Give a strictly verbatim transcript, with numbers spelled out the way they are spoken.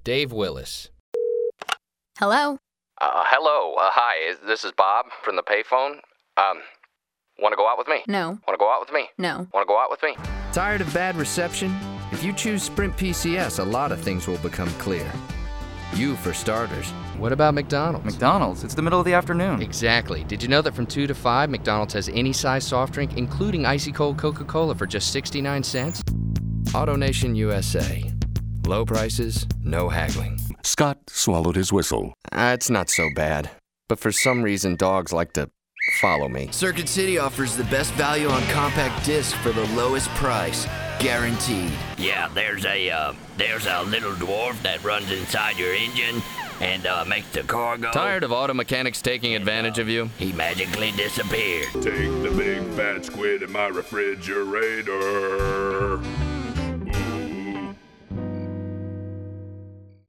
Dave Willis. Hello? Uh, hello. Uh, hi. Is, this is Bob from the payphone. Um, want to go out with me? No. Want to go out with me? No. Want to go out with me? Tired of bad reception? If you choose Sprint P C S, a lot of things will become clear. You, for starters. What about McDonald's? McDonald's? It's the middle of the afternoon. Exactly. Did you know that from two to five, McDonald's has any size soft drink, including icy cold Coca-Cola, for just sixty-nine cents? AutoNation U S A. Low prices, no haggling. Scott swallowed his whistle. Uh, it's not so bad. But for some reason, dogs like to follow me. Circuit City offers the best value on compact disc for the lowest price. Guaranteed. Yeah, there's a uh, there's a little dwarf that runs inside your engine and uh, makes the car go. Tired of auto mechanics taking advantage of you? He magically disappeared. Take the big fat squid in my refrigerator.